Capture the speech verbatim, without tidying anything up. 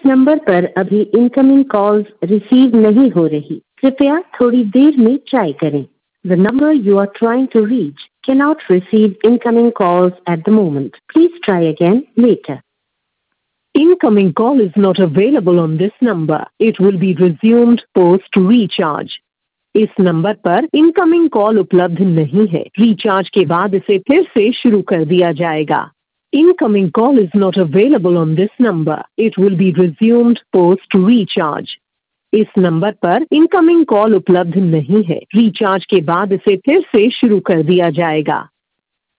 Number पर अभी incoming calls receive नहीं हो रही, कृपया थोड़ी देर में ट्राई करें। The number you are trying to reach cannot receive incoming calls at the moment. Please try again later. Incoming call is not available on this number. It will be resumed post recharge. इस number पर incoming call उपलब्ध नहीं है। Recharge के बाद इसे फिर से शुरू कर दिया जाएगा। Incoming call is not available on this number. It will be resumed post recharge. इस नंबर पर इनकमिंग कॉल उपलब्ध नहीं है। रिचार्ज के बाद इसे फिर से शुरू कर दिया जाएगा।